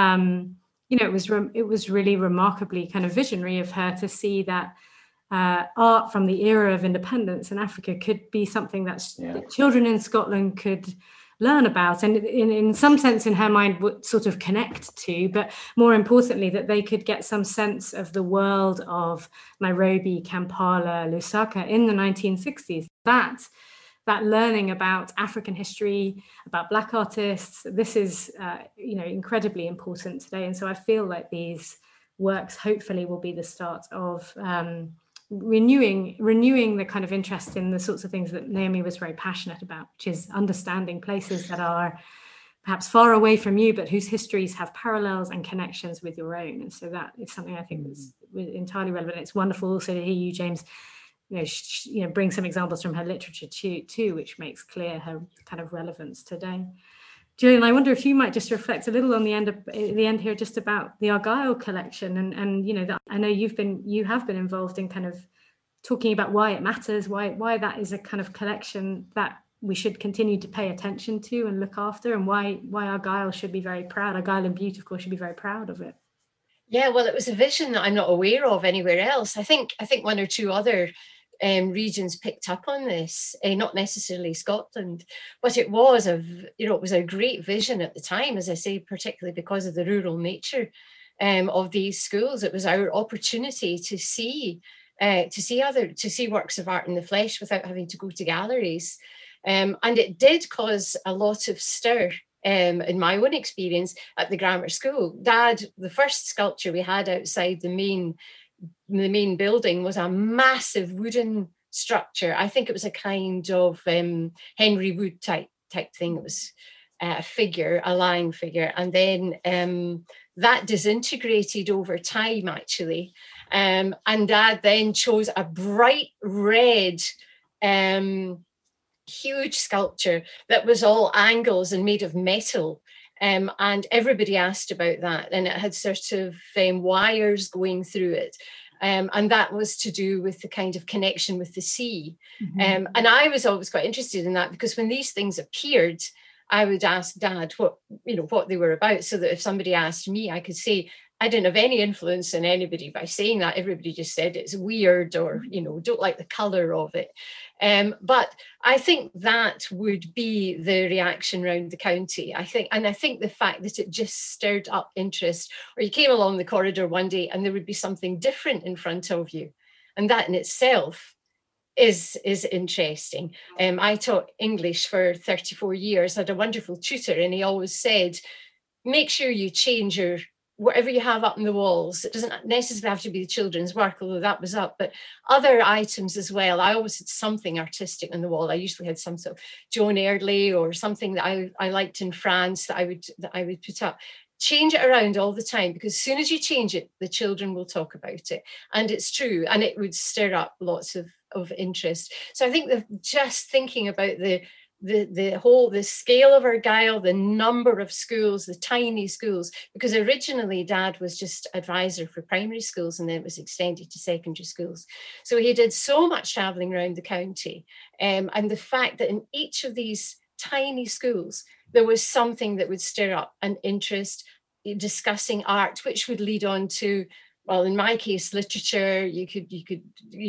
it was really remarkably kind of visionary of her to see that art from the era of independence in Africa could be something that children in Scotland could learn about, and in some sense, in her mind, would sort of connect to, but more importantly, that they could get some sense of the world of Nairobi, Kampala, Lusaka in the 1960s. That learning about African history, about Black artists, this is incredibly important today. And so I feel like these works hopefully will be the start of renewing the kind of interest in the sorts of things that Naomi was very passionate about, which is understanding places that are perhaps far away from you, but whose histories have parallels and connections with your own. And so that is something I think that's entirely relevant. It's wonderful also to hear you, James, bring some examples from her literature too, which makes clear her kind of relevance today. Julian, I wonder if you might just reflect a little on the end here, just about the Argyll collection, and that I know you have been involved in kind of talking about why it matters, why that is a kind of collection that we should continue to pay attention to and look after, and why Argyll should be very proud. Argyll and Bute, of course, should be very proud of it. Yeah, well, it was a vision that I'm not aware of anywhere else. I think one or two other regions picked up on this, not necessarily Scotland, but it was a great vision at the time, as I say, particularly because of the rural nature of these schools. It was our opportunity to see works of art in the flesh without having to go to galleries, and it did cause a lot of stir. In my own experience at the grammar school, the first sculpture we had outside the main building was a massive wooden structure. I think it was a kind of Henry Wood type thing. It was a lying figure, and then that disintegrated over time, actually. And Dad then chose a bright red huge sculpture that was all angles and made of metal. And everybody asked about that, and it had sort of wires going through it. And that was to do with the kind of connection with the sea. Mm-hmm. And I was always quite interested in that, because when these things appeared, I would ask Dad what they were about, so that if somebody asked me, I could say, I didn't have any influence on anybody by saying that. Everybody just said it's weird, or, don't like the color of it. But I think that would be the reaction around the county. I think the fact that it just stirred up interest, or you came along the corridor one day and there would be something different in front of you. And that in itself is interesting. I taught English for 34 years, had a wonderful tutor, and he always said, make sure you change your whatever you have up on the walls. It doesn't necessarily have to be the children's work, although that was up, but other items as well. I always had something artistic on the wall. I usually had some sort of Joan Eardley or something that I liked in France that I would put up. Change it around all the time, because as soon as you change it, the children will talk about it. And it's true, and it would stir up lots of interest. So I think that just thinking about the scale of Argyll, the number of schools, the tiny schools, because originally Dad was just advisor for primary schools, and then it was extended to secondary schools. So he did so much traveling around the county, and the fact that in each of these tiny schools there was something that would stir up an interest, discussing art, which would lead on to, well, in my case, literature. You could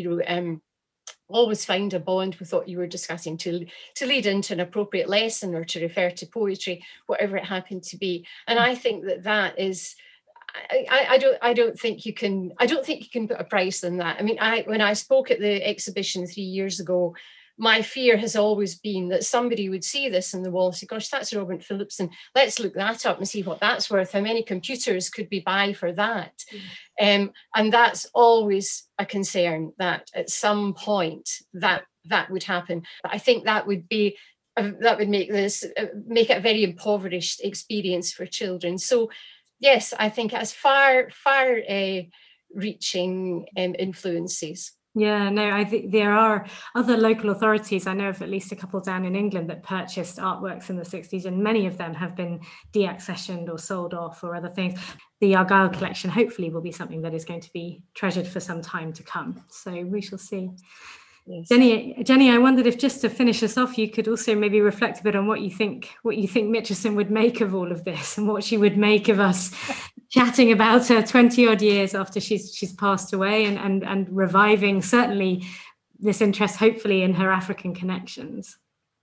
always find a bond with what you were discussing to lead into an appropriate lesson, or to refer to poetry, whatever it happened to be. And I think that is, I don't think you can put a price on that. I mean, when I spoke at the exhibition 3 years ago, my fear has always been that somebody would see this on the wall and say, gosh, that's Robert Phillipson. Let's look that up and see what that's worth. How many computers could we buy for that? And that's always a concern, that at some point that would happen. But I think that would make it a very impoverished experience for children. So yes, I think it has far reaching influences. Yeah, no, I think there are other local authorities. I know of at least a couple down in England that purchased artworks in the 60s, and many of them have been deaccessioned or sold off or other things. The Argyll collection hopefully will be something that is going to be treasured for some time to come. So we shall see. Yes. Jenny, I wondered if, just to finish us off, you could also maybe reflect a bit on what you think Mitchison would make of all of this, and what she would make of us chatting about her 20 odd years after she's passed away, and reviving certainly this interest, hopefully, in her African connections.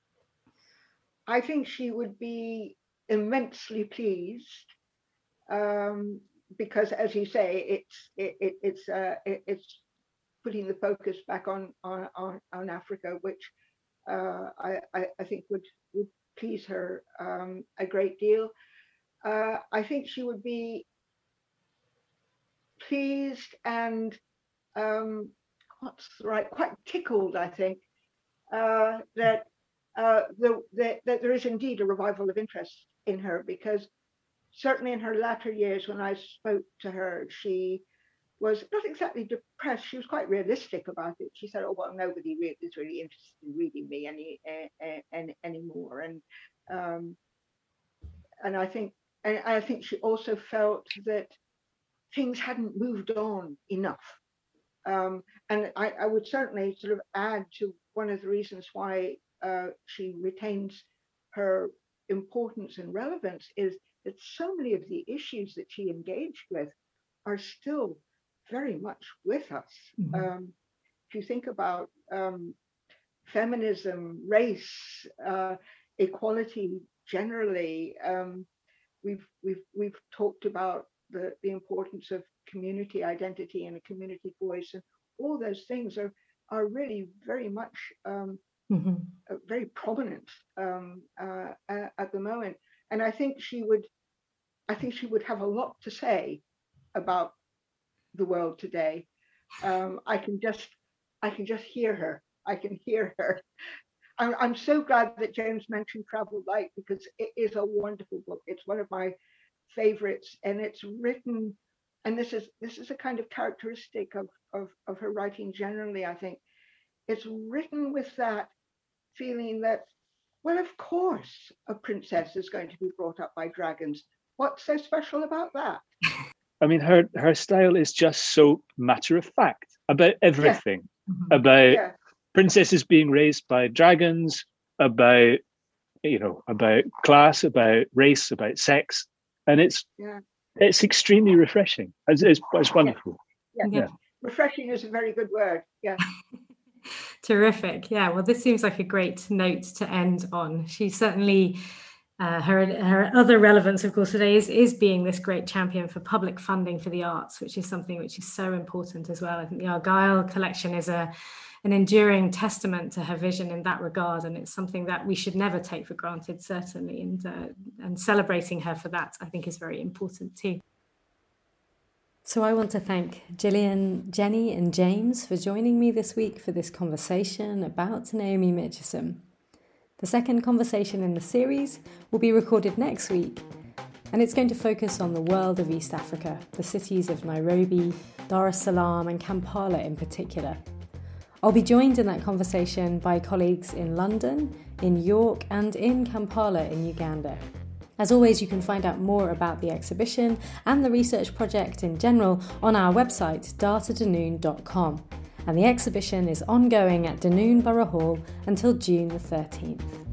I think she would be immensely pleased, because, as you say, it's putting the focus back on Africa, which I think would please her a great deal. I think she would be pleased and quite tickled, I think, that there is indeed a revival of interest in her, because certainly in her latter years, when I spoke to her, she was not exactly depressed. She was quite realistic about it. She said, "Oh well, nobody is really interested in reading me anymore." And I think she also felt that things hadn't moved on enough. And I would certainly sort of add to one of the reasons why she retains her importance and relevance is that so many of the issues that she engaged with are still very much with us. Mm-hmm. If you think about feminism, race, equality generally, we've talked about the importance of community identity and a community voice, and all those things are really very much very prominent at the moment. And I think she would have a lot to say about the world today. I can just hear her. I can hear her. I'm so glad that James mentioned Travel Light, because it is a wonderful book. It's one of my favorites, and it's written, and this is a kind of characteristic of her writing generally, I think. It's written with that feeling that, well, of course a princess is going to be brought up by dragons. What's so special about that? I mean, her style is just so matter of fact about everything, about princesses being raised by dragons, about class, about race, about sex, and it's extremely refreshing. It's wonderful. Yeah. Refreshing is a very good word. Yeah. Terrific. Yeah. Well, this seems like a great note to end on. She certainly Her other relevance, of course, today is being this great champion for public funding for the arts, which is something which is so important as well. I think the Argyll collection is an enduring testament to her vision in that regard, and it's something that we should never take for granted, certainly, and celebrating her for that, I think, is very important too. So I want to thank Gillian, Jenny and James for joining me this week for this conversation about Naomi Mitchison. The second conversation in the series will be recorded next week, and it's going to focus on the world of East Africa, the cities of Nairobi, Dar es Salaam and Kampala in particular. I'll be joined in that conversation by colleagues in London, in York and in Kampala in Uganda. As always, you can find out more about the exhibition and the research project in general on our website, datadunoon.com. And the exhibition is ongoing at Dunoon Borough Hall until June the 13th.